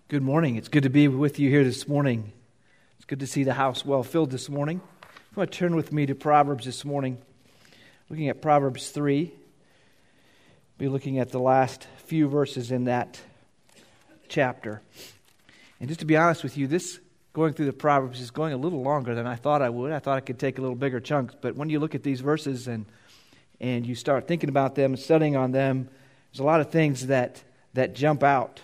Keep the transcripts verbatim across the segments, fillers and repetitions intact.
Good morning. It's good to be with you here this morning. It's good to see the house well filled this morning. If you want to turn with me to Proverbs this morning, looking at Proverbs three. We'll be looking at the last few verses in that chapter. And just to be honest with you, this going through the Proverbs is going a little longer than I thought I would. I thought I could take a little bigger chunks, but when you look at these verses and and you start thinking about them and studying on them, there's a lot of things that that jump out.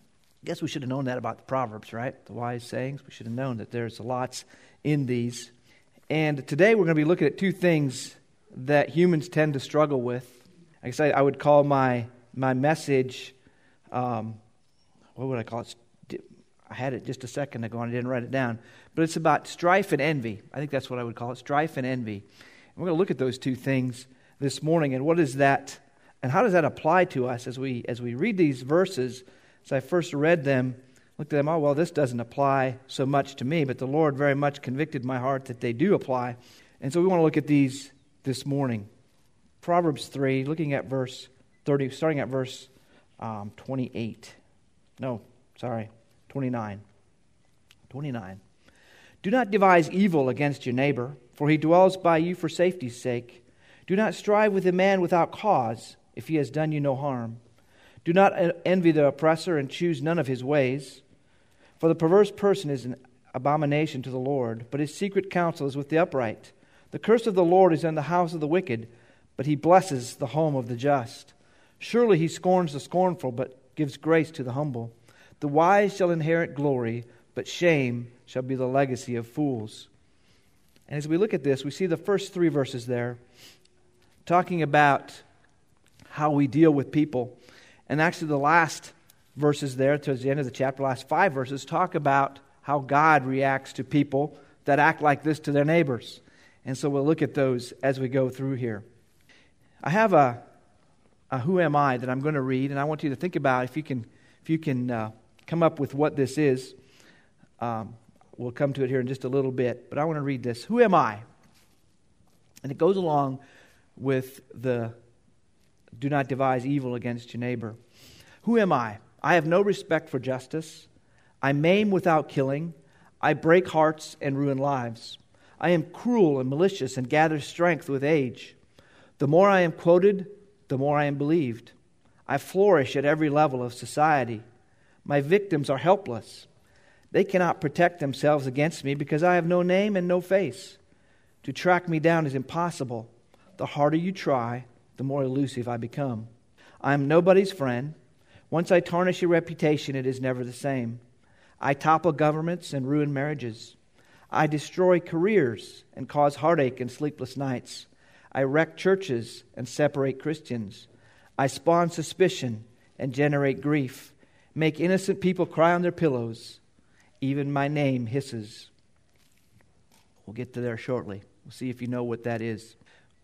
I guess we should have known that about the Proverbs, right? The wise sayings. We should have known that there's lots in these. And today we're going to be looking at two things that humans tend to struggle with. I guess I, I would call my my message, um, what would I call it? I had it just a second ago and I didn't write it down. But it's about strife and envy. I think that's what I would call it, strife and envy. And we're going to look at those two things this morning. And what is that? And how does that apply to us as we as we read these verses? As I first read them, looked at them, oh, well, this doesn't apply so much to me, but the Lord very much convicted my heart that they do apply. And so we want to look at these this morning. Proverbs three, looking at verse thirty, starting at verse um, twenty-eight. No, sorry, twenty-nine. twenty-nine. Do not devise evil against your neighbor, for he dwells by you for safety's sake. Do not strive with a man without cause, if he has done you no harm. Do not envy the oppressor and choose none of his ways. For the perverse person is an abomination to the Lord, but his secret counsel is with the upright. The curse of the Lord is in the house of the wicked, but he blesses the home of the just. Surely he scorns the scornful, but gives grace to the humble. The wise shall inherit glory, but shame shall be the legacy of fools. And as we look at this, we see the first three verses there, talking about how we deal with people. And actually the last verses there, towards the end of the chapter, last five verses, talk about how God reacts to people that act like this to their neighbors. And so we'll look at those as we go through here. I have a, a who am I that I'm going to read, and I want you to think about if you can if you can uh, come up with what this is. Um, we'll come to it here in just a little bit, but I want to read this. Who am I? And it goes along with the do not devise evil against your neighbor. Who am I? I have no respect for justice. I maim without killing. I break hearts and ruin lives. I am cruel and malicious and gather strength with age. The more I am quoted, the more I am believed. I flourish at every level of society. My victims are helpless. They cannot protect themselves against me because I have no name and no face. To track me down is impossible. The harder you try, the more elusive I become. I am nobody's friend. Once I tarnish your reputation, it is never the same. I topple governments and ruin marriages. I destroy careers and cause heartache and sleepless nights. I wreck churches and separate Christians. I spawn suspicion and generate grief, make innocent people cry on their pillows. Even my name hisses. We'll get to there shortly. We'll see if you know what that is.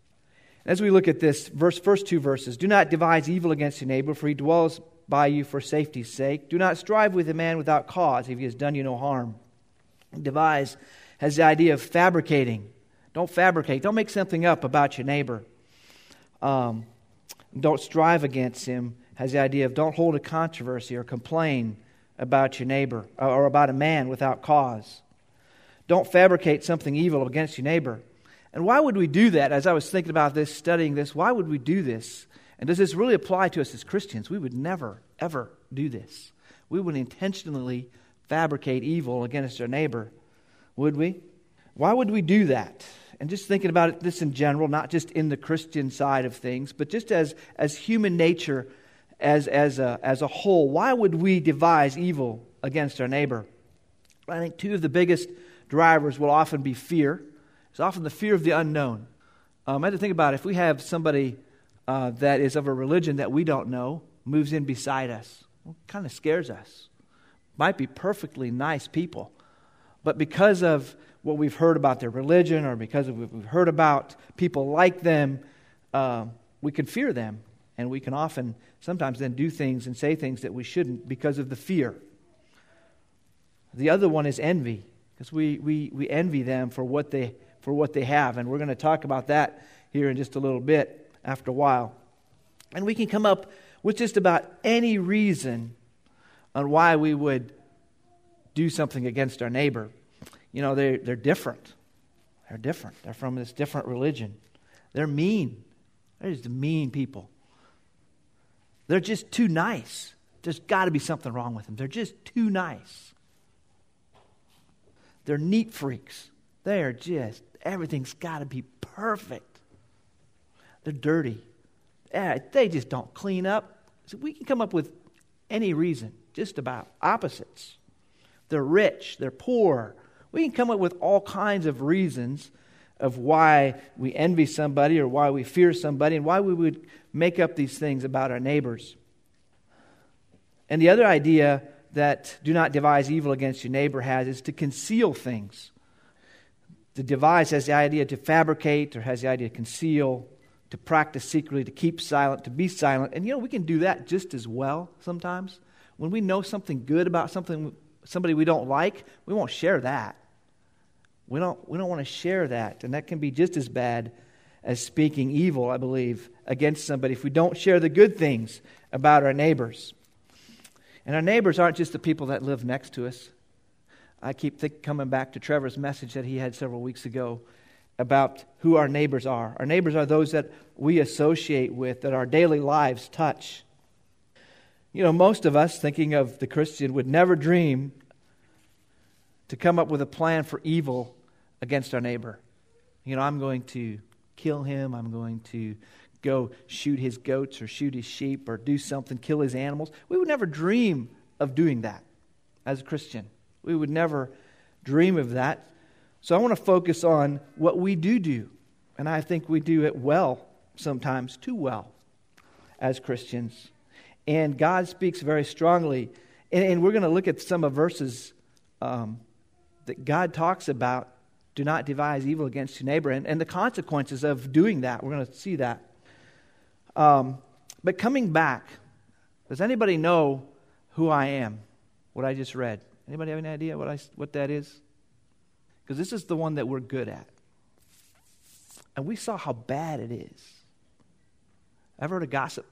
As we look at this verse, first two verses, do not devise evil against your neighbor, for he dwells by you for safety's sake. Do not strive with a man without cause, if he has done you no harm. Devise has the idea of fabricating. Don't fabricate. Don't make something up about your neighbor. Um, don't strive against him has the idea of don't hold a controversy or complain about your neighbor or about a man without cause. Don't fabricate something evil against your neighbor. And why would we do that? As I was thinking about this, studying this, why would we do this? And does this really apply to us as Christians? We would never, ever do this. We would intentionally fabricate evil against our neighbor, would we? Why would we do that? And just thinking about it, this in general, not just in the Christian side of things, but just as, as human nature as, as, a, as a whole, why would we devise evil against our neighbor? I think two of the biggest drivers will often be fear. It's often the fear of the unknown. Um, I had to think about it. If we have somebody uh, that is of a religion that we don't know, moves in beside us, well, it kind of scares us. Might be perfectly nice people, but because of what we've heard about their religion or because of what we've heard about people like them, uh, we can fear them. And we can often, sometimes then do things and say things that we shouldn't because of the fear. The other one is envy, because we, we, we envy them for what they for what they have. And we're going to talk about that here in just a little bit after a while. And we can come up with just about any reason on why we would do something against our neighbor. You know, they're, they're different. They're different. They're from this different religion. They're mean. They're just mean people. They're just too nice. There's got to be something wrong with them. They're just too nice. They're neat freaks. They're just, everything's got to be perfect. They're dirty. They just don't clean up. So we can come up with any reason, just about opposites. They're rich. They're poor. We can come up with all kinds of reasons of why we envy somebody or why we fear somebody and why we would make up these things about our neighbors. And the other idea that do not devise evil against your neighbor has is to conceal things. To devise has the idea to fabricate or has the idea to conceal, to practice secretly, to keep silent, to be silent. And you know, we can do that just as well sometimes. When we know something good about something, somebody we don't like, we won't share that. We don't, we don't want to share that. And that can be just as bad as speaking evil, I believe, against somebody if we don't share the good things about our neighbors. And our neighbors aren't just the people that live next to us. I keep think, coming back to Trevor's message that he had several weeks ago about who our neighbors are. Our neighbors are those that we associate with, that our daily lives touch. You know, most of us, thinking of the Christian, would never dream to come up with a plan for evil against our neighbor. You know, I'm going to kill him. I'm going to go shoot his goats or shoot his sheep or do something, kill his animals. We would never dream of doing that as a Christian. We would never dream of that. So I want to focus on what we do do. And I think we do it well, sometimes too well, as Christians. And God speaks very strongly. And, and we're going to look at some of verses um, that God talks about. Do not devise evil against your neighbor. And, and the consequences of doing that. We're going to see that. Um, but coming back, does anybody know who I am? What I just read? Anybody have any idea what I what that is? Because this is the one that we're good at. And we saw how bad it is. Ever heard of gossip?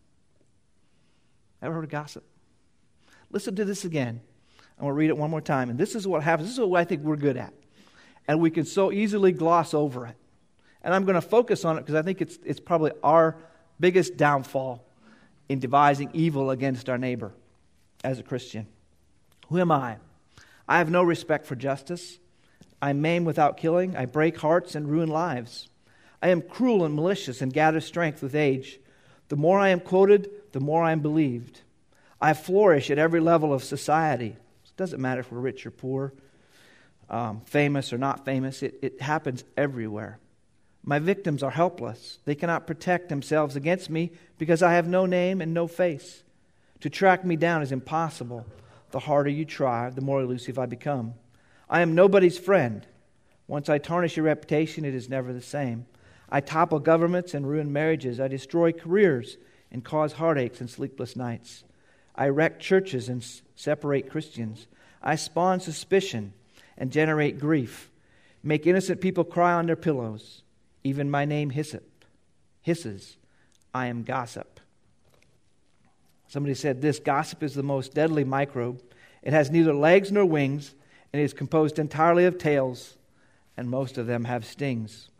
Ever heard of gossip? Listen to this again. I'm going to read it one more time. And this is what happens. This is what I think we're good at. And we can so easily gloss over it. And I'm going to focus on it because I think it's it's probably our biggest downfall in devising evil against our neighbor as a Christian. Who am I? I have no respect for justice. I maim without killing. I break hearts and ruin lives. I am cruel and malicious and gather strength with age. The more I am quoted, the more I am believed. I flourish at every level of society. It doesn't matter if we're rich or poor, um, famous or not famous. It, it happens everywhere. My victims are helpless. They cannot protect themselves against me because I have no name and no face. To track me down is impossible. The harder you try, the more elusive I become. I am nobody's friend. Once I tarnish your reputation, it is never the same. I topple governments and ruin marriages. I destroy careers and cause heartaches and sleepless nights. I wreck churches and s- separate Christians. I spawn suspicion and generate grief. Make innocent people cry on their pillows. Even my name hisseth, hisses. I am gossip. Somebody said this: gossip is the most deadly microbe. It has neither legs nor wings, and it is composed entirely of tails, and most of them have stings.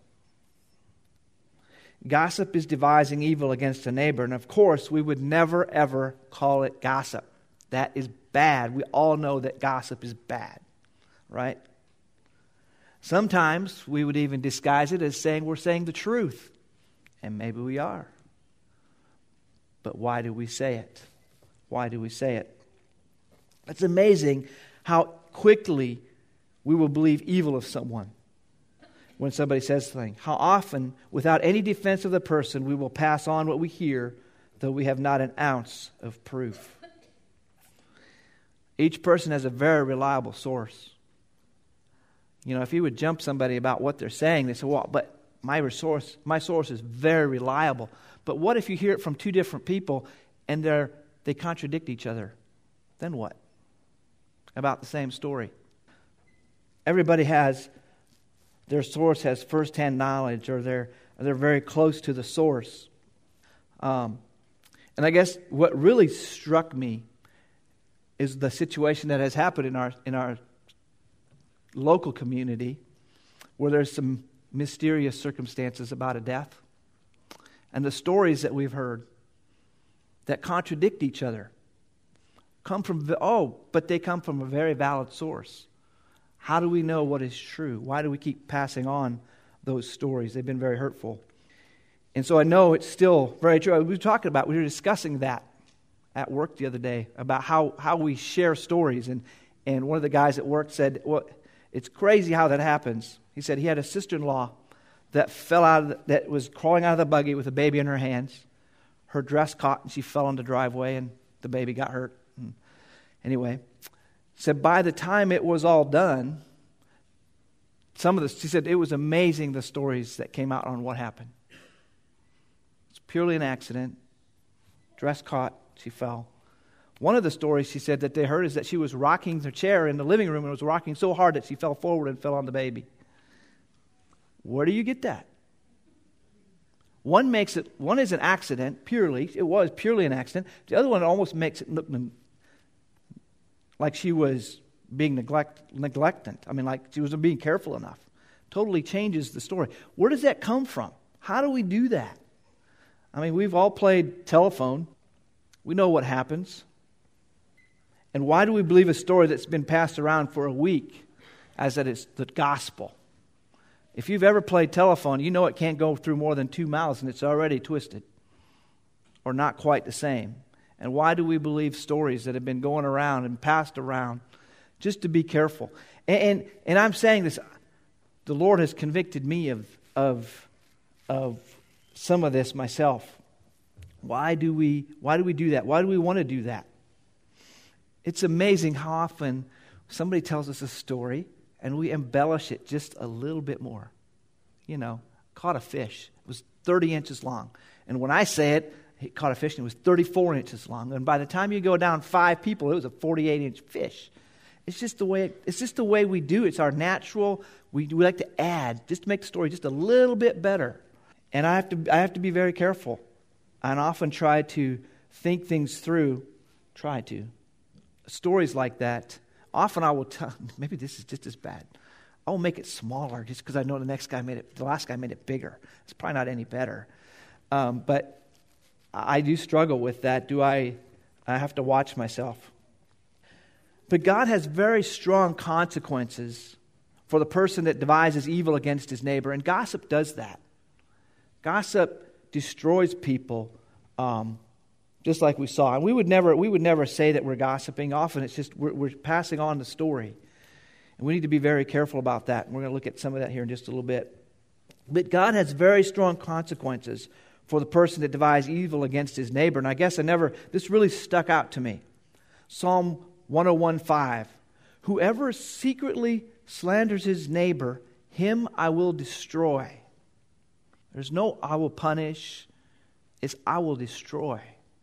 Gossip is devising evil against a neighbor, and of course, we would never, ever call it gossip. That is bad. We all know that gossip is bad, right? Sometimes we would even disguise it as saying we're saying the truth, and maybe we are. But why do we say it? Why do we say it? It's amazing how quickly we will believe evil of someone when somebody says something. How often, without any defense of the person, we will pass on what we hear, though we have not an ounce of proof. Each person has a very reliable source. You know, if you would jump somebody about what they're saying, they say, well, but my source, my source is very reliable. But what if you hear it from two different people and they're they contradict each other? Then what? About the same story. Everybody has, their source has firsthand knowledge, or they're, they're very close to the source. Um, and I guess what really struck me is the situation that has happened in our in our local community, where there's some mysterious circumstances about a death, and the stories that we've heard that contradict each other come from, oh, but they come from a very valid source. How do we know what is true? Why do we keep passing on those stories? They've been very hurtful. And so I know it's still very true. We were talking about, we were discussing that at work the other day, about how, how we share stories. And, and one of the guys at work said, well, it's crazy how that happens. He said he had a sister-in-law that fell out of the, that was crawling out of the buggy with a baby in her hands. Her dress caught and she fell on the driveway and the baby got hurt. And anyway, said by the time it was all done, some of the, she said it was amazing the stories that came out on what happened. It's purely an accident. Dress caught, she fell. One of the stories she said that they heard is that she was rocking her chair in the living room and was rocking so hard that she fell forward and fell on the baby. Where do you get that? One makes it, one is an accident, purely. It was purely an accident. The other one almost makes it look like she was being neglect, neglectant. I mean, like she wasn't being careful enough. Totally changes the story. Where does that come from? How do we do that? I mean, we've all played telephone. We know what happens. And why do we believe a story that's been passed around for a week as that it's the gospel? If you've ever played telephone, you know it can't go through more than two mouths and it's already twisted or not quite the same. And why do we believe stories that have been going around and passed around? Just to be careful. And, and, and I'm saying this, the Lord has convicted me of, of, of some of this myself. Why do we, why do we do that? Why do we want to do that? It's amazing how often somebody tells us a story and we embellish it just a little bit more. You know, caught a fish. It was thirty inches long. And when I say it, he caught a fish and it was thirty-four inches long. And by the time you go down five people, it was a forty-eight inch fish. It's just the way, it's just the way we do. It's our natural, we, we like to add, just to make the story just a little bit better. And I have to, I have to be very careful. And often try to think things through. Try to. Stories like that, often I will tell, maybe this is just as bad. I will make it smaller just because I know the next guy made it, the last guy made it bigger. It's probably not any better. Um, but I do struggle with that. Do I, I have to watch myself. But God has very strong consequences for the person that devises evil against his neighbor. And gossip does that. Gossip destroys people, um, just like we saw. And we would never we would never say that we're gossiping. Often it's just we're, we're passing on the story. And we need to be very careful about that. And we're going to look at some of that here in just a little bit. But God has very strong consequences for the person that devises evil against his neighbor. And I guess I never, this really stuck out to me. Psalm one oh one five. Whoever secretly slanders his neighbor, him I will destroy. There's no I will punish. It's I will destroy.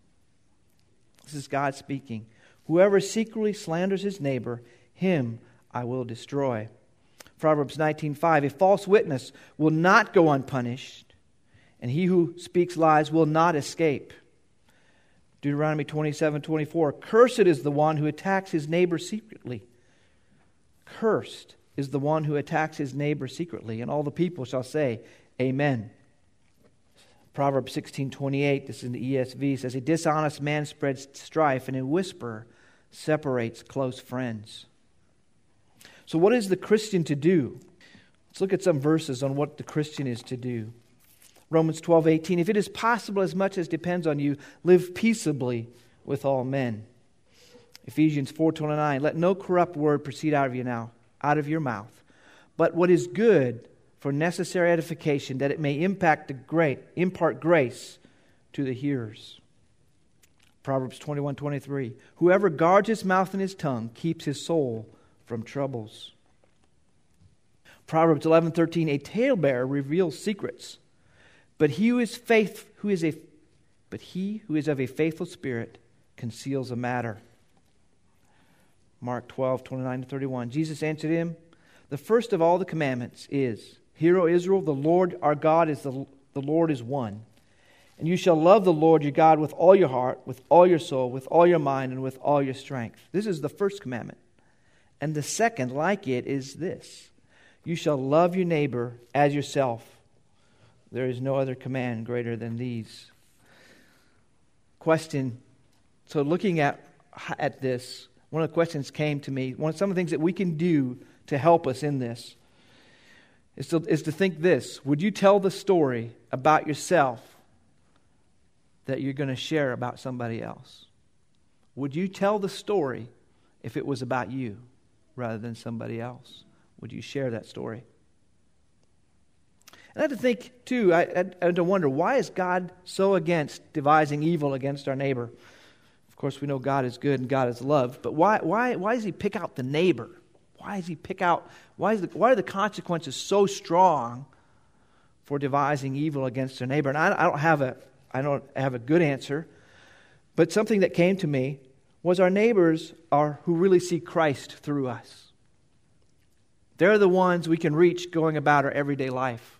This is God speaking. Whoever secretly slanders his neighbor, him I will destroy. Proverbs nineteen five. A false witness will not go unpunished, and he who speaks lies will not escape. Deuteronomy twenty-seven twenty-four. Cursed is the one who attacks his neighbor secretly. Cursed is the one who attacks his neighbor secretly. And all the people shall say, Amen. Proverbs sixteen twenty-eight, this is in the E S V, says, a dishonest man spreads strife, and a whisper separates close friends. So what is the Christian to do? Let's look at some verses on what the Christian is to do. Romans twelve eighteen, if it is possible, as much as depends on you, live peaceably with all men. Ephesians four twenty-nine, let no corrupt word proceed out of you now, out of your mouth, but what is good for necessary edification, that it may impact the great, impart grace to the hearers. Proverbs twenty-one twenty-three, whoever guards his mouth and his tongue keeps his soul from troubles. Proverbs eleven thirteen, a talebearer reveals secrets, but he who is faith, who is a, but he who is of a faithful spirit conceals a matter. Mark twelve twenty-nine to thirty-one, Jesus answered him, the first of all the commandments is, Hear, O Israel, the Lord our God is the, the Lord is one. And you shall love the Lord your God with all your heart, with all your soul, with all your mind, and with all your strength. This is the first commandment. And the second, like it, is this: you shall love your neighbor as yourself. There is no other command greater than these. Question. So looking at, at this, one of the questions came to me. One of some of the things that we can do to help us in this is to, is to think this: would you tell the story about yourself that you're going to share about somebody else? Would you tell the story if it was about you rather than somebody else? Would you share that story? And I had to think, too, I, I, I had to wonder, why is God so against devising evil against our neighbor? Of course, we know God is good and God is love, but why why why does he pick out the neighbor? Why does he pick out, why, is the, why are the consequences so strong for devising evil against our neighbor? And I, I don't have a I don't have a good answer, but something that came to me was our neighbors are who really see Christ through us. They're the ones we can reach going about our everyday life.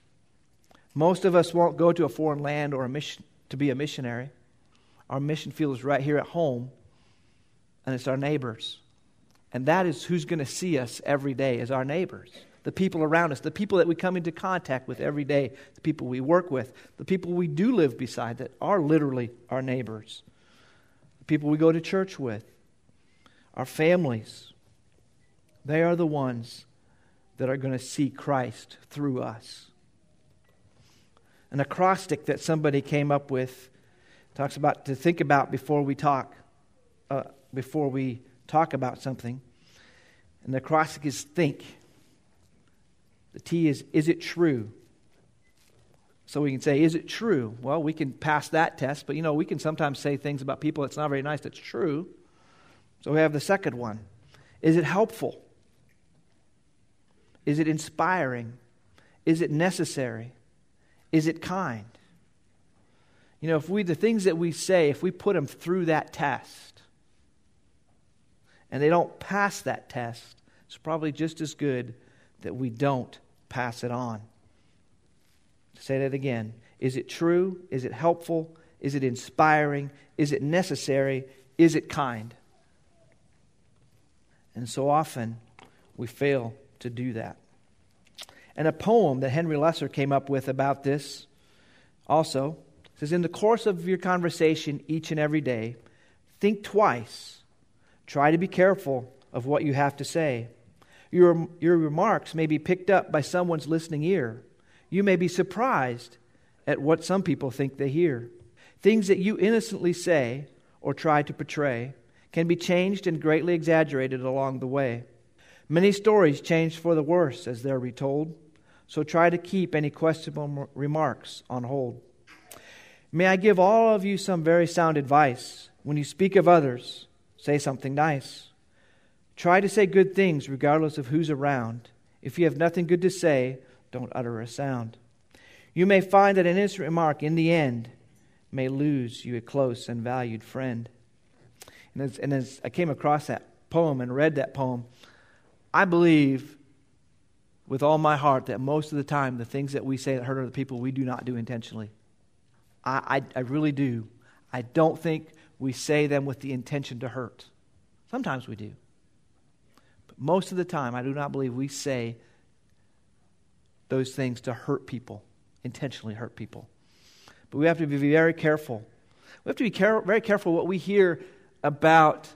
Most of us won't go to a foreign land or a mission to be a missionary. Our mission field is right here at home, and it's our neighbors. And that is who's going to see us every day, is our neighbors. The people around us, the people that we come into contact with every day, the people we work with, the people we do live beside that are literally our neighbors, the people we go to church with, our families. They are the ones that are going to see Christ through us. An acrostic that somebody came up with talks about to think about before we talk, uh, before we talk about something. And the acrostic is think. The T is, is it true? So we can say, is it true? Well, we can pass that test, but you know, we can sometimes say things about people that's not very nice that's true. So we have the second one. Is it helpful? Is it inspiring? Is it necessary? Is it kind? You know, if we, the things that we say, if we put them through that test and they don't pass that test, it's probably just as good that we don't pass it on. Say that again. Is it true? Is it helpful? Is it inspiring? Is it necessary? Is it kind? And so often we fail to do that. And a poem that Henry Lesser came up with about this also says, in the course of your conversation each and every day, think twice. Try to be careful of what you have to say. Your, your remarks may be picked up by someone's listening ear. You may be surprised at what some people think they hear. Things that you innocently say or try to portray can be changed and greatly exaggerated along the way. Many stories change for the worse as they're retold, so try to keep any questionable remarks on hold. May I give all of you some very sound advice. When you speak of others, say something nice. Try to say good things regardless of who's around. If you have nothing good to say, don't utter a sound. You may find that an innocent remark in the end may lose you a close and valued friend. And as, and as I came across that poem and read that poem, I believe with all my heart that most of the time the things that we say that hurt other people, we do not do intentionally. I, I, I really do. I don't think we say them with the intention to hurt. Sometimes we do. But most of the time, I do not believe we say those things to hurt people, intentionally hurt people. But we have to be very careful. We have to be care- very careful what we hear about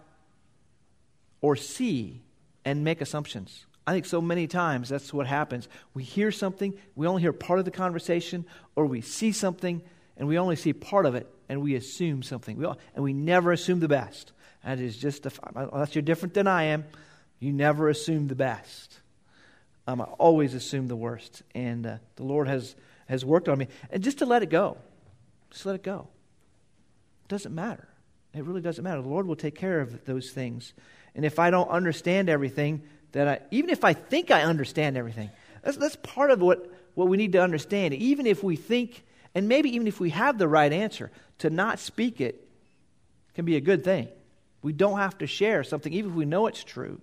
or see and make assumptions. I think so many times that's what happens. We hear something, we only hear part of the conversation, or we see something, and we only see part of it, and we assume something. We all, and we never assume the best. That is just, a, unless you're different than I am, you never assume the best. Um, I always assume the worst. And uh, the Lord has, has worked on me. And just to let it go. Just let it go. It doesn't matter. It really doesn't matter. The Lord will take care of those things. And if I don't understand everything, that I, even if I think I understand everything, that's, that's part of what, what we need to understand. Even if we think, and maybe even if we have the right answer, to not speak it can be a good thing. We don't have to share something, even if we know it's true.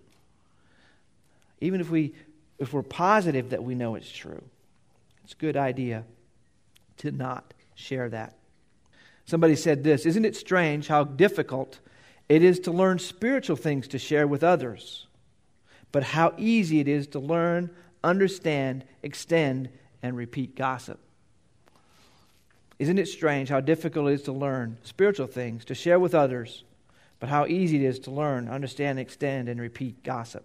Even if we, if we're positive that we know it's true, it's a good idea to not share that. Somebody said this, "Isn't it strange how difficult it is to learn spiritual things to share with others, but how easy it is to learn, understand, extend, and repeat gossip?" Isn't it strange how difficult it is to learn spiritual things to share with others, but how easy it is to learn, understand, extend, and repeat gossip?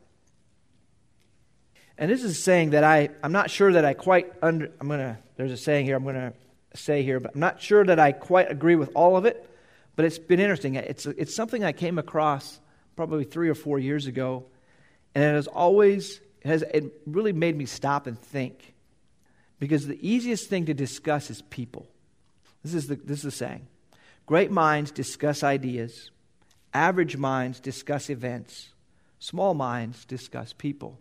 And this is a saying that I, I'm not sure that I quite under, I'm going to, there's a saying here I'm going to say here, but I'm not sure that I quite agree with all of it, but it's been interesting. It's, it's something I came across probably three or four years ago, and it has always, it, has, it really made me stop and think, because the easiest thing to discuss is people. This is the, this is the saying. Great minds discuss ideas. Average minds discuss events. Small minds discuss people.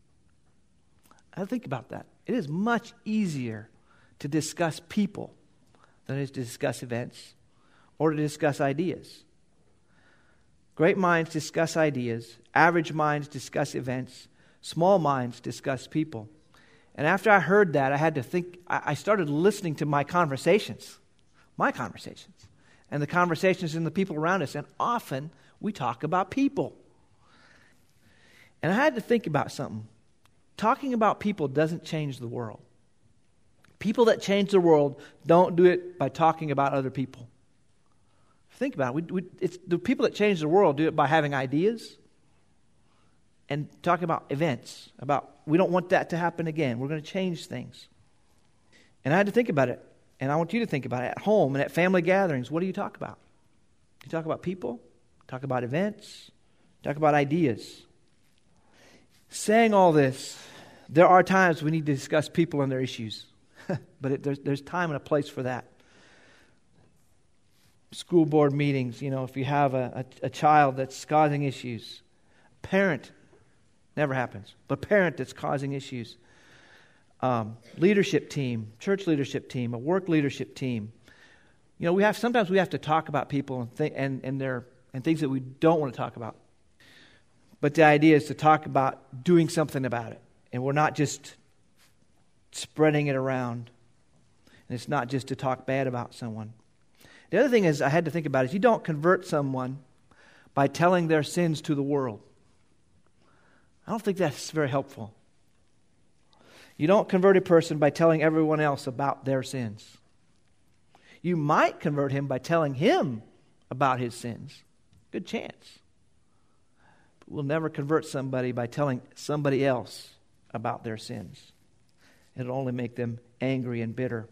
I think about that. It is much easier to discuss people than it is to discuss events or to discuss ideas. Great minds discuss ideas. Average minds discuss events. Small minds discuss people. And after I heard that, I had to think, I started listening to my conversations, my conversations, and the conversations in the people around us. And often we talk about people. And I had to think about something. Talking about people doesn't change the world. People that change the world don't do it by talking about other people. Think about it. We, we, it's, the people that change the world do it by having ideas and talking about events, about we don't want that to happen again. We're going to change things. And I had to think about it, and I want you to think about it. At home and at family gatherings, what do you talk about? You talk about people, talk about events, talk about ideas. Saying all this, there are times we need to discuss people and their issues. But it, there's, there's time and a place for that. School board meetings, you know, if you have a, a, a child that's causing issues. Parent, never happens, but parent that's causing issues. Um, leadership team, church leadership team, a work leadership team. You know, we have sometimes we have to talk about people and th- and and their and things that we don't want to talk about. But the idea is to talk about doing something about it. And we're not just spreading it around. And it's not just to talk bad about someone. The other thing is I had to think about is you don't convert someone by telling their sins to the world. I don't think that's very helpful. You don't convert a person by telling everyone else about their sins. You might convert him by telling him about his sins. Good chance. We'll never convert somebody by telling somebody else about their sins. It'll only make them angry and bitter.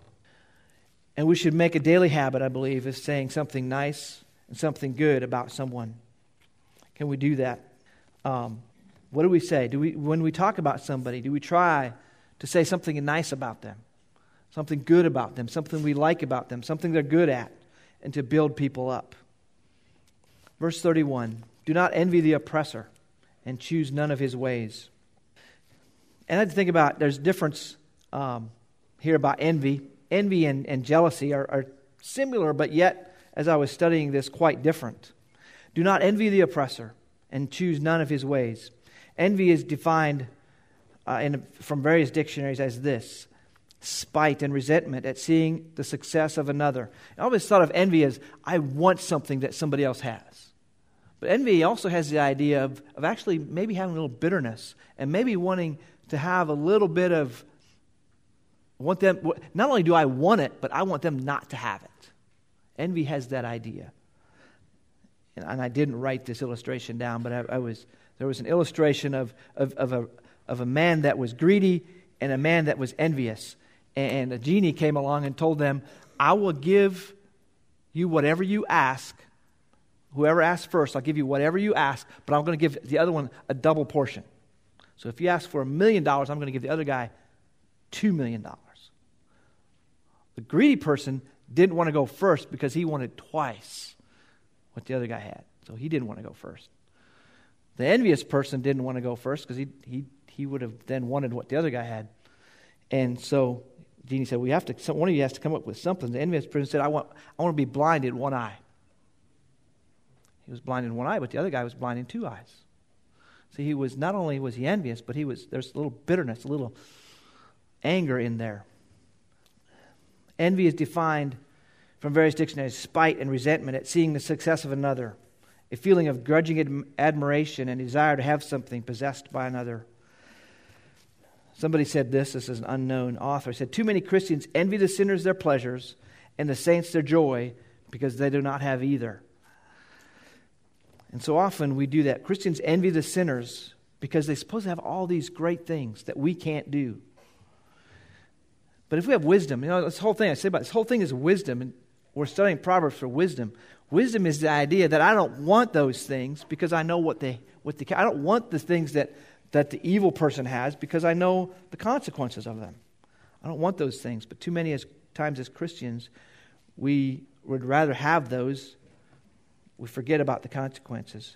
And we should make a daily habit, I believe, of saying something nice and something good about someone. Can we do that? Um, what do we say? Do we, when we talk about somebody, do we try to say something nice about them? Something good about them, something we like about them, something they're good at, and to build people up. Verse thirty-one. Do not envy the oppressor, and choose none of his ways. And I had to think about, there's a difference um, here about envy. Envy and, and jealousy are, are similar, but yet, as I was studying this, quite different. Do not envy the oppressor, and choose none of his ways. Envy is defined uh, in, from various dictionaries as this: spite and resentment at seeing the success of another. I always thought of envy as, I want something that somebody else has. But envy also has the idea of, of actually maybe having a little bitterness and maybe wanting to have a little bit of, want them, not only do I want it, but I want them not to have it. Envy has that idea. And, and I didn't write this illustration down, but I, I was there was an illustration of, of, of, a, of a man that was greedy and a man that was envious. And a genie came along and told them, I will give you whatever you ask. Whoever asks first, I'll give you whatever you ask, but I'm going to give the other one a double portion. So if you ask for a million dollars, I'm going to give the other guy two million dollars. The greedy person didn't want to go first because he wanted twice what the other guy had. So he didn't want to go first. The envious person didn't want to go first because he he he would have then wanted what the other guy had. And so Jeannie said, "We have to. One of you has to come up with something." The envious person said, "I want I want to be blind in one eye." He was blind in one eye, but the other guy was blind in two eyes. So he was not only was he envious, but he was there's a little bitterness, a little anger in there. Envy is defined from various dictionaries, spite and resentment at seeing the success of another, a feeling of grudging ad- admiration and desire to have something possessed by another. Somebody said this, this is an unknown author, said, too many Christians envy the sinners their pleasures and the saints their joy because they do not have either. And so often we do that. Christians envy the sinners because they're supposed to have all these great things that we can't do. But if we have wisdom, you know, this whole thing I say about this whole thing is wisdom, and we're studying Proverbs for wisdom. Wisdom is the idea that I don't want those things because I know what they what they I don't want the things that, that the evil person has because I know the consequences of them. I don't want those things, but too many as, times as Christians, we would rather have those. We forget about the consequences.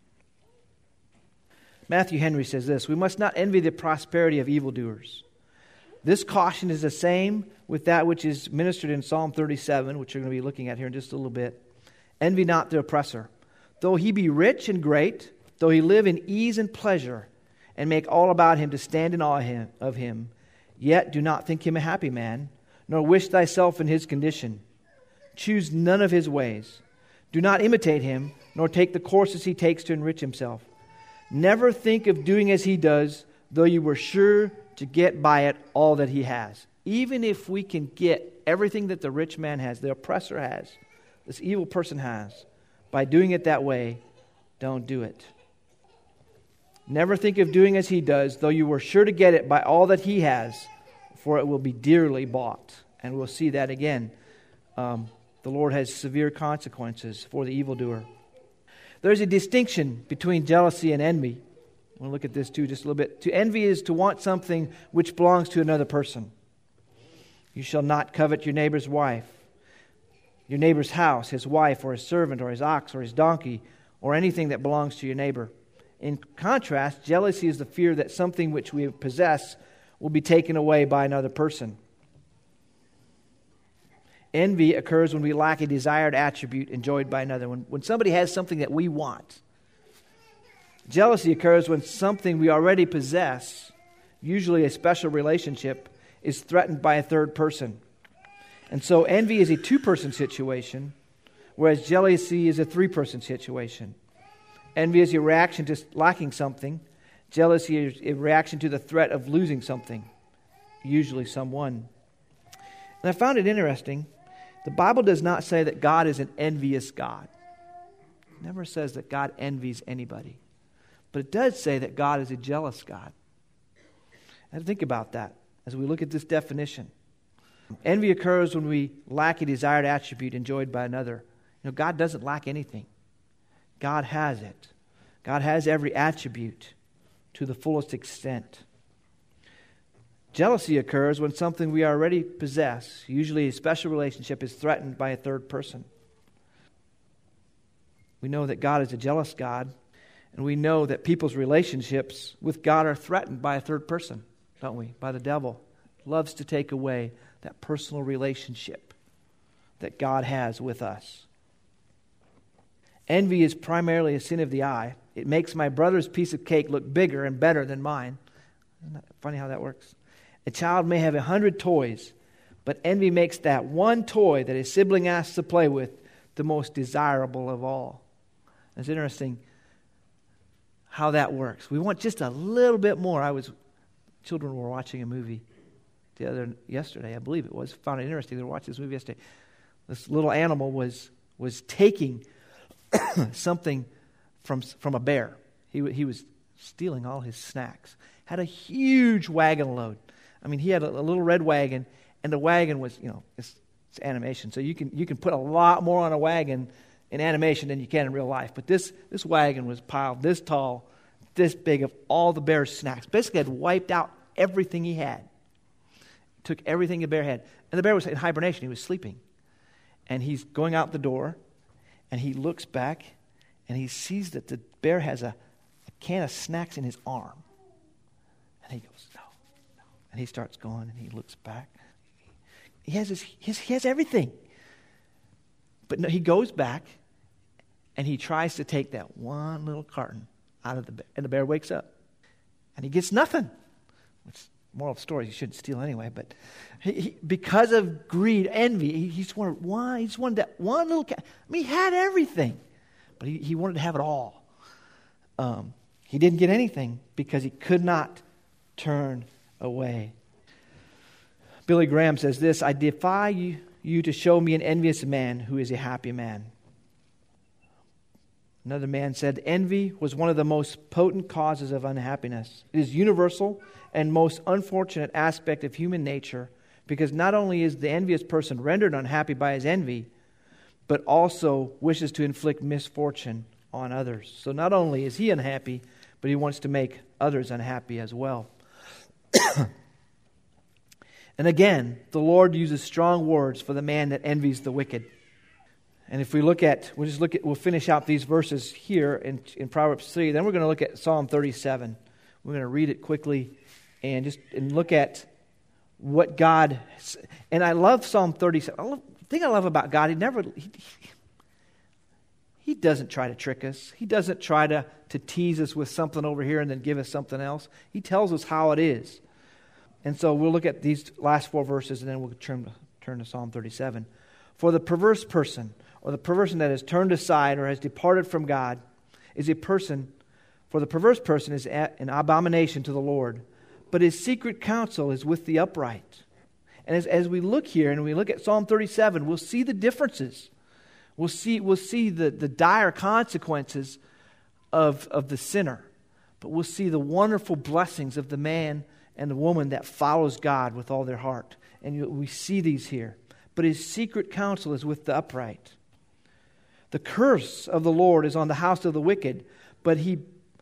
Matthew Henry says this, we must not envy the prosperity of evildoers. This caution is the same with that which is ministered in Psalm thirty-seven, which we're going to be looking at here in just a little bit. Envy not the oppressor. Though he be rich and great, though he live in ease and pleasure, and make all about him to stand in awe of him, yet do not think him a happy man, nor wish thyself in his condition. Choose none of his ways. Do not imitate him, nor take the courses he takes to enrich himself. Never think of doing as he does, though you were sure to get by it all that he has. Even if we can get everything that the rich man has, the oppressor has, this evil person has, by doing it that way, don't do it. Never think of doing as he does, though you were sure to get it by all that he has, for it will be dearly bought. And we'll see that again. Um, the Lord has severe consequences for the evildoer. There's a distinction between jealousy and envy. We'll look at this too just a little bit. To envy is to want something which belongs to another person. You shall not covet your neighbor's wife, your neighbor's house, his wife, or his servant, or his ox, or his donkey, or anything that belongs to your neighbor. In contrast, jealousy is the fear that something which we possess will be taken away by another person. Envy occurs when we lack a desired attribute enjoyed by another. When, when somebody has something that we want. Jealousy occurs when something we already possess, usually a special relationship, is threatened by a third person. And so envy is a two-person situation, whereas jealousy is a three-person situation. Envy is a reaction to lacking something. Jealousy is a reaction to the threat of losing something, usually someone. And I found it interesting. The Bible does not say that God is an envious God. It never says that God envies anybody. But it does say that God is a jealous God. And think about that as we look at this definition. Envy occurs when we lack a desired attribute enjoyed by another. You know, God doesn't lack anything. God has it. God has every attribute to the fullest extent. Jealousy occurs when something we already possess, usually a special relationship, is threatened by a third person. We know that God is a jealous God, and we know that people's relationships with God are threatened by a third person, don't we? By the devil. He loves to take away that personal relationship that God has with us. Envy is primarily a sin of the eye. It makes my brother's piece of cake look bigger and better than mine. Isn't that funny how that works? A child may have a hundred toys, but envy makes that one toy that his sibling asks to play with the most desirable of all. It's interesting how that works. We want just a little bit more. I was, children were watching a movie the other yesterday, I believe it was. Found it interesting. They were watching this movie yesterday. This little animal was was taking something from from a bear. He he was stealing all his snacks. Had a huge wagon load. I mean, he had a, a little red wagon, and the wagon was, you know, it's, it's animation, so you can you can put a lot more on a wagon in animation than you can in real life. But this this wagon was piled this tall, this big of all the bear's snacks. Basically, had wiped out everything he had. Took everything the bear had, and the bear was in hibernation. He was sleeping, and he's going out the door, and he looks back, and he sees that the bear has a, a can of snacks in his arm, and he goes, no, no, and he starts going, and he looks back. He has his, his he has everything, but no, he goes back, and he tries to take that one little carton out of the bear, and the bear wakes up, and he gets nothing. Which moral of the story, he shouldn't steal anyway, but he, he, because of greed, envy, he, he just wanted one, he just wanted that one little cat. I mean, he had everything, but he, he wanted to have it all. Um, he didn't get anything because he could not turn away. Billy Graham says this, I defy you, you to show me an envious man who is a happy man. Another man said, envy was one of the most potent causes of unhappiness. It is universal and most unfortunate aspect of human nature, because not only is the envious person rendered unhappy by his envy, but also wishes to inflict misfortune on others. So not only is he unhappy, but he wants to make others unhappy as well. And again, the Lord uses strong words for the man that envies the wicked. And if we look at, we'll just look at, we'll finish out these verses here in, in Proverbs three. Then we're going to look at Psalm thirty-seven. We're going to read it quickly and just and look at what God. And I love Psalm thirty-seven. I love, the thing I love about God, He never. He, he doesn't try to trick us. He doesn't try to to tease us with something over here and then give us something else. He tells us how it is. And so we'll look at these last four verses and then we'll turn turn to Psalm thirty-seven. For the perverse person, or the person that has turned aside or has departed from God, is a person, for the perverse person is an abomination to the Lord, but his secret counsel is with the upright. And as, as we look here and we look at Psalm thirty-seven, we'll see the differences. We'll see, we'll see the, the dire consequences of, of the sinner, but we'll see the wonderful blessings of the man and the woman that follows God with all their heart. And you, we see these here. But his secret counsel is with the upright. The curse of the Lord is on the house of the wicked, but He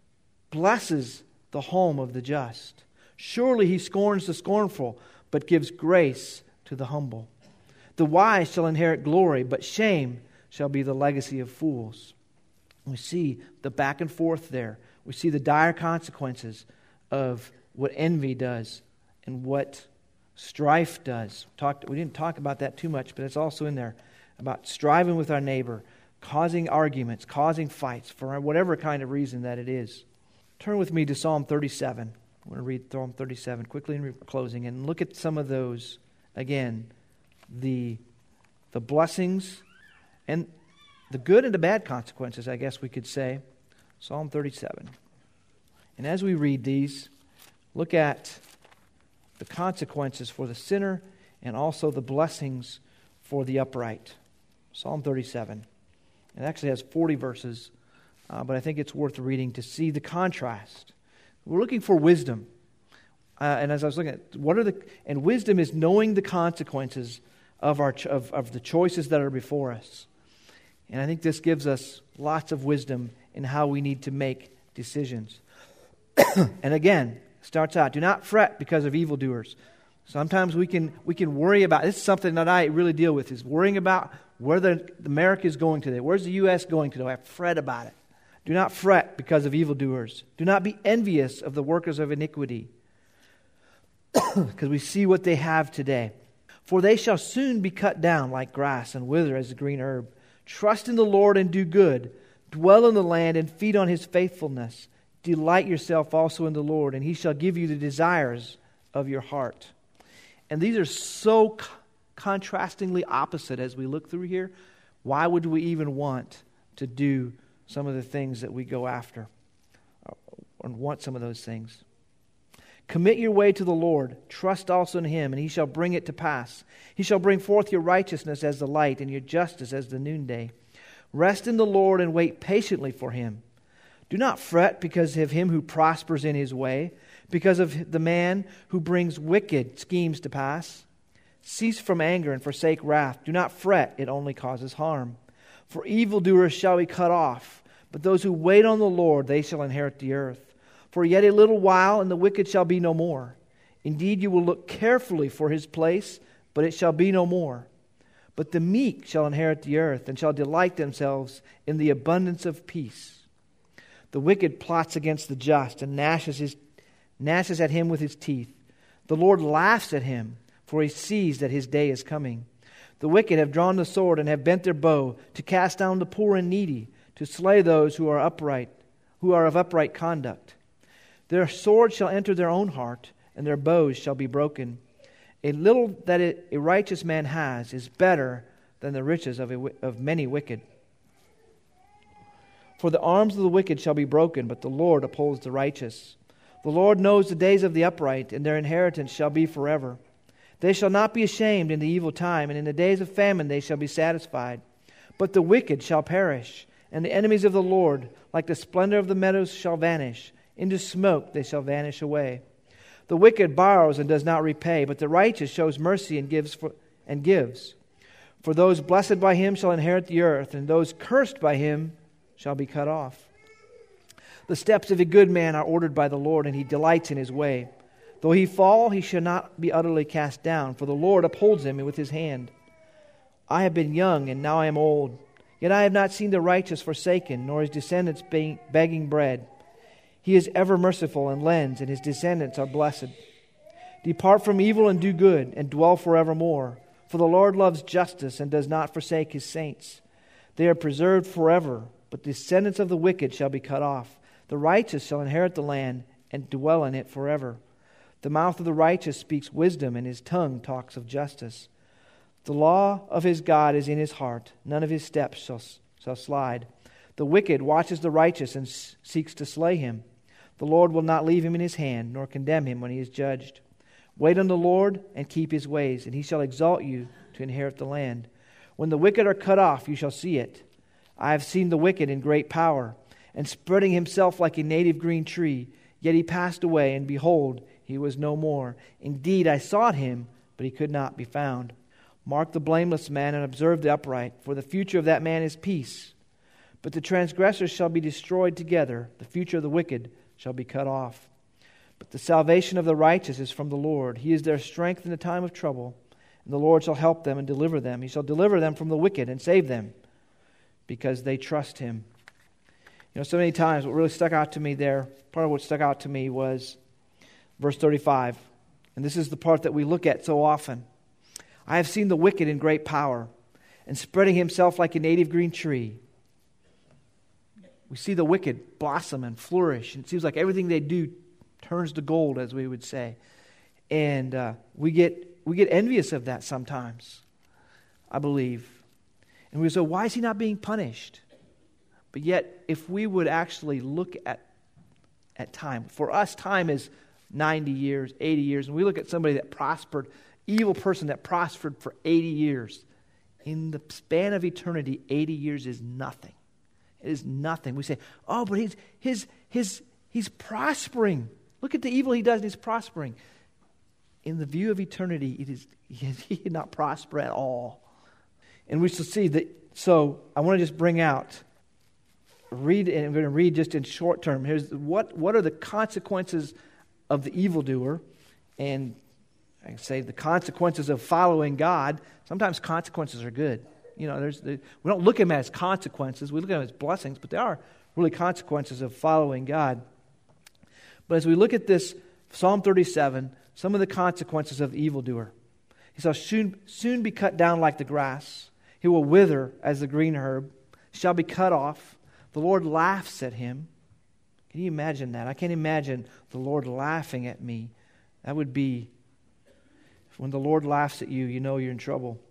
blesses the home of the just. Surely He scorns the scornful, but gives grace to the humble. The wise shall inherit glory, but shame shall be the legacy of fools. We see the back and forth there. We see the dire consequences of what envy does and what strife does. Talked, we didn't talk about that too much, but it's also in there about striving with our neighbor, causing arguments, causing fights for whatever kind of reason that it is. Turn with me to Psalm thirty-seven. I want to read Psalm thirty-seven quickly in closing and look at some of those, again, the, the blessings and the good and the bad consequences, I guess we could say. Psalm thirty-seven. And as we read these, look at the consequences for the sinner and also the blessings for the upright. Psalm thirty-seven. It actually has forty verses, uh, but I think it's worth reading to see the contrast. We're looking for wisdom. Uh, and as I was looking at, what are the, and wisdom is knowing the consequences of our of, of the choices that are before us. And I think this gives us lots of wisdom in how we need to make decisions. And again, starts out, do not fret because of evildoers. Sometimes we can we can worry about, this is something that I really deal with, is worrying about where the, America is going today. Where's the U S going today? I fret about it. Do not fret because of evildoers. Do not be envious of the workers of iniquity, because we see what they have today. For they shall soon be cut down like grass and wither as the green herb. Trust in the Lord and do good. Dwell in the land and feed on His faithfulness. Delight yourself also in the Lord, and He shall give you the desires of your heart. And these are so co- contrastingly opposite as we look through here. Why would we even want to do some of the things that we go after and want some of those things? Commit your way to the Lord. Trust also in Him, and He shall bring it to pass. He shall bring forth your righteousness as the light and your justice as the noonday. Rest in the Lord and wait patiently for Him. Do not fret because of him who prospers in his way, because of the man who brings wicked schemes to pass. Cease from anger and forsake wrath. Do not fret, it only causes harm. For evildoers shall be cut off, but those who wait on the Lord, they shall inherit the earth. For yet a little while, and the wicked shall be no more. Indeed, you will look carefully for his place, but it shall be no more. But the meek shall inherit the earth, and shall delight themselves in the abundance of peace. The wicked plots against the just, and gnashes, his, gnashes at him with his teeth. The Lord laughs at him, for He sees that his day is coming. The wicked have drawn the sword and have bent their bow to cast down the poor and needy, to slay those who are upright, who are of upright conduct. Their sword shall enter their own heart, and their bows shall be broken. A little that it, a righteous man has is better than the riches of, a, of many wicked. For the arms of the wicked shall be broken, but the Lord upholds the righteous. The Lord knows the days of the upright, and their inheritance shall be forever. They shall not be ashamed in the evil time, and in the days of famine they shall be satisfied. But the wicked shall perish, and the enemies of the Lord, like the splendor of the meadows, shall vanish. Into smoke they shall vanish away. The wicked borrows and does not repay, but the righteous shows mercy and gives. For, and gives. For those blessed by him shall inherit the earth, and those cursed by him shall be cut off. The steps of a good man are ordered by the Lord, and he delights in his way. Though he fall, he shall not be utterly cast down, for the Lord upholds him with his hand. I have been young, and now I am old. Yet I have not seen the righteous forsaken, nor his descendants begging bread. He is ever merciful and lends, and his descendants are blessed. Depart from evil and do good, and dwell forevermore. For the Lord loves justice and does not forsake his saints. They are preserved forever, but the descendants of the wicked shall be cut off. The righteous shall inherit the land and dwell in it forever. The mouth of the righteous speaks wisdom, and his tongue talks of justice. The law of his God is in his heart. None of his steps shall, shall slide. The wicked watches the righteous and s- seeks to slay him. The Lord will not leave him in his hand, nor condemn him when he is judged. Wait on the Lord and keep his ways, and he shall exalt you to inherit the land. When the wicked are cut off, you shall see it. I have seen the wicked in great power, and spreading himself like a native green tree. Yet he passed away, and behold, he was no more. Indeed, I sought him, but he could not be found. Mark the blameless man, and observe the upright, for the future of that man is peace. But the transgressors shall be destroyed together. The future of the wicked shall be cut off. But the salvation of the righteous is from the Lord. He is their strength in the time of trouble. And the Lord shall help them and deliver them. He shall deliver them from the wicked and save them, because they trust him. You know, so many times what really stuck out to me there, part of what stuck out to me was verse thirty-five. And this is the part that we look at so often. I have seen the wicked in great power, and spreading himself like a native green tree. We see the wicked blossom and flourish, and it seems like everything they do turns to gold, as we would say. And uh, we get we get envious of that sometimes, I believe. And we say, why is he not being punished? But yet, if we would actually look at at time, for us, time is ninety years, eighty years, and we look at somebody that prospered, evil person that prospered for eighty years. In the span of eternity, eighty years is nothing. It is nothing. We say, oh, but he's his his he's prospering. Look at the evil he does, and he's prospering. In the view of eternity, it is he did not prosper at all. And we shall see that. So I want to just bring out, read, and I'm going to read just in short term. Here's what what are the consequences of the evildoer, and I can say the consequences of following God. Sometimes consequences are good. You know, there's the, we don't look at them as consequences. We look at them as blessings, but they are really consequences of following God. But as we look at this, Psalm thirty-seven, some of the consequences of the evildoer. He shall soon, soon be cut down like the grass. He will wither as the green herb, shall be cut off. The Lord laughs at him. Can you imagine that? I can't imagine the Lord laughing at me. That would be, when the Lord laughs at you, you know you're in trouble.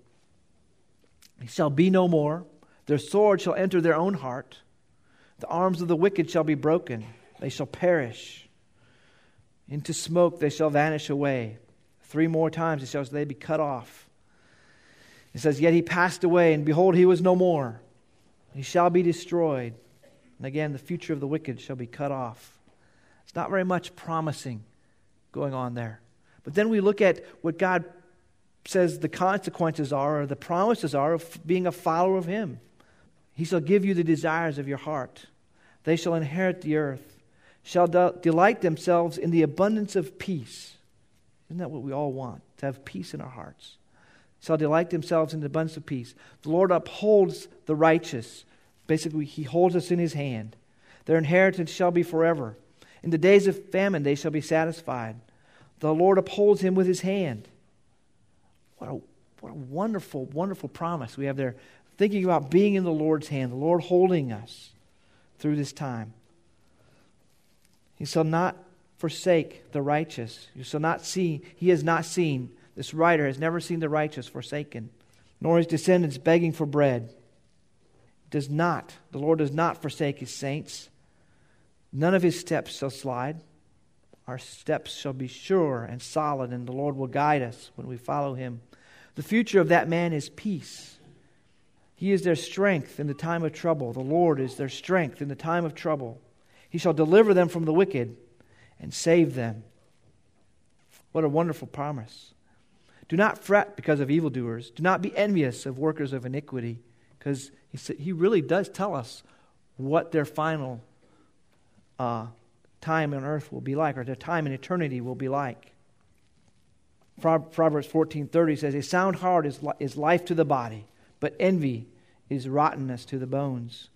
He shall be no more. Their sword shall enter their own heart. The arms of the wicked shall be broken. They shall perish. Into smoke they shall vanish away. Three more times it shall they be cut off. It says, yet he passed away, and behold, he was no more. He shall be destroyed. And again, the future of the wicked shall be cut off. It's not very much promising going on there. But then we look at what God says the consequences are, or the promises are, of being a follower of him. He shall give you the desires of your heart. They shall inherit the earth, shall de- delight themselves in the abundance of peace. Isn't that what we all want? To have peace in our hearts. Shall delight themselves in the abundance of peace. The Lord upholds the righteous. Basically, he holds us in his hand. Their inheritance shall be forever. In the days of famine they shall be satisfied. The Lord upholds him with his hand. What a, what a wonderful, wonderful promise we have there. Thinking about being in the Lord's hand, the Lord holding us through this time. He shall not forsake the righteous. You shall not see, he has not seen, this writer has never seen the righteous forsaken, nor his descendants begging for bread. Does not, the Lord does not forsake his saints. None of his steps shall slide. Our steps shall be sure and solid, and the Lord will guide us when we follow him. The future of that man is peace. He is their strength in the time of trouble. The Lord is their strength in the time of trouble. He shall deliver them from the wicked and save them. What a wonderful promise. Do not fret because of evildoers. Do not be envious of workers of iniquity, because he, he really does tell us what their final uh, time on earth will be like, or their time in eternity will be like. Proverbs fourteen thirty says, a sound heart is, is life to the body, but envy is rottenness to the bones.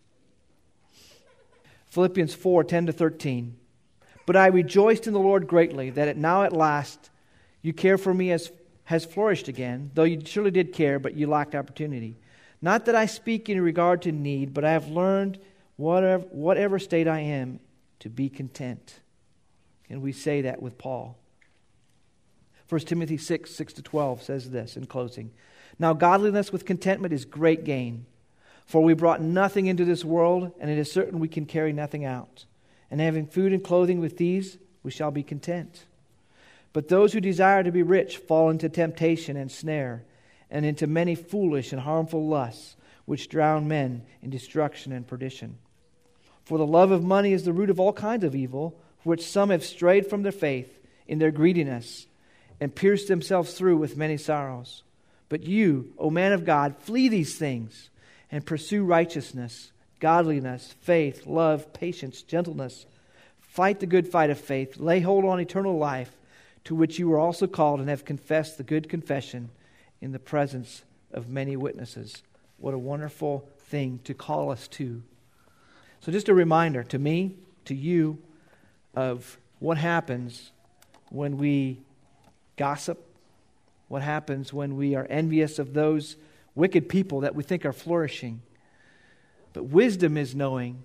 Philippians four ten to thirteen. But I rejoiced in the Lord greatly that it now at last you care for me as has flourished again, though you surely did care, but you lacked opportunity. Not that I speak in regard to need, but I have learned whatever, whatever state I am to be content. And we say that with Paul. First Timothy six, six to twelve says this in closing. Now godliness with contentment is great gain. For we brought nothing into this world, and it is certain we can carry nothing out. And having food and clothing with these, we shall be content. But those who desire to be rich fall into temptation and snare, and into many foolish and harmful lusts, which drown men in destruction and perdition. For the love of money is the root of all kinds of evil, for which some have strayed from their faith in their greediness, and pierced themselves through with many sorrows. But you, O man of God, flee these things, and pursue righteousness, godliness, faith, love, patience, gentleness. Fight the good fight of faith. Lay hold on eternal life, to which you were also called and have confessed the good confession in the presence of many witnesses. What a wonderful thing to call us to. So just a reminder to me, to you, of what happens when we gossip, what happens when we are envious of those wicked people that we think are flourishing. But wisdom is knowing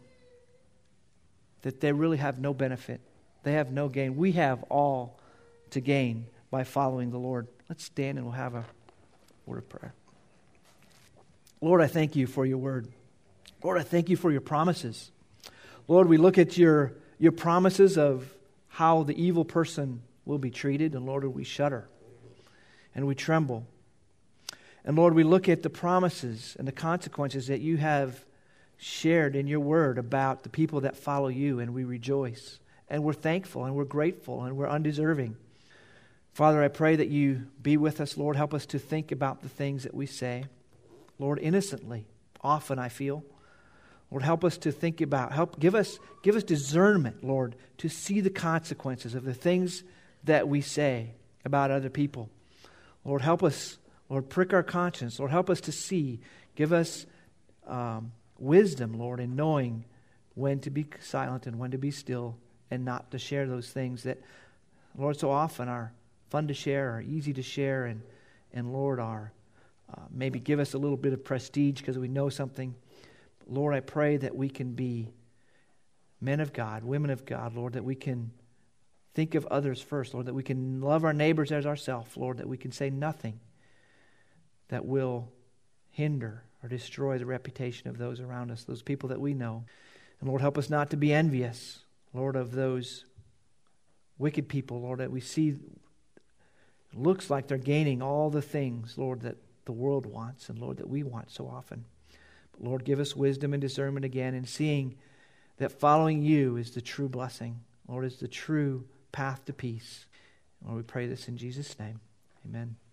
that they really have no benefit. They have no gain. We have all to gain by following the Lord. Let's stand and we'll have a word of prayer. Lord, I thank you for your word. Lord, I thank you for your promises. Lord, we look at your, your promises of how the evil person will be treated, and Lord, we shudder and we tremble. And Lord, we look at the promises and the consequences that you have shared in your word about the people that follow you, and we rejoice. And we're thankful and we're grateful and we're undeserving. Father, I pray that you be with us, Lord. Help us to think about the things that we say. Lord, innocently, often I feel. Lord, help us to think about, help give us, give us discernment, Lord, to see the consequences of the things that we say about other people. Lord, help us, Lord, prick our conscience. Lord, help us to see. Give us um, wisdom, Lord, in knowing when to be silent and when to be still and not to share those things that, Lord, so often are fun to share, are easy to share, and, and Lord, are uh, maybe give us a little bit of prestige because we know something. Lord, I pray that we can be men of God, women of God, Lord, that we can think of others first, Lord, that we can love our neighbors as ourselves, Lord, that we can say nothing that will hinder or destroy the reputation of those around us, those people that we know. And Lord, help us not to be envious, Lord, of those wicked people, Lord, that we see looks like they're gaining all the things, Lord, that the world wants and, Lord, that we want so often. But Lord, give us wisdom and discernment again in seeing that following you is the true blessing. Lord, is the true path to peace. Lord, we pray this in Jesus' name. Amen.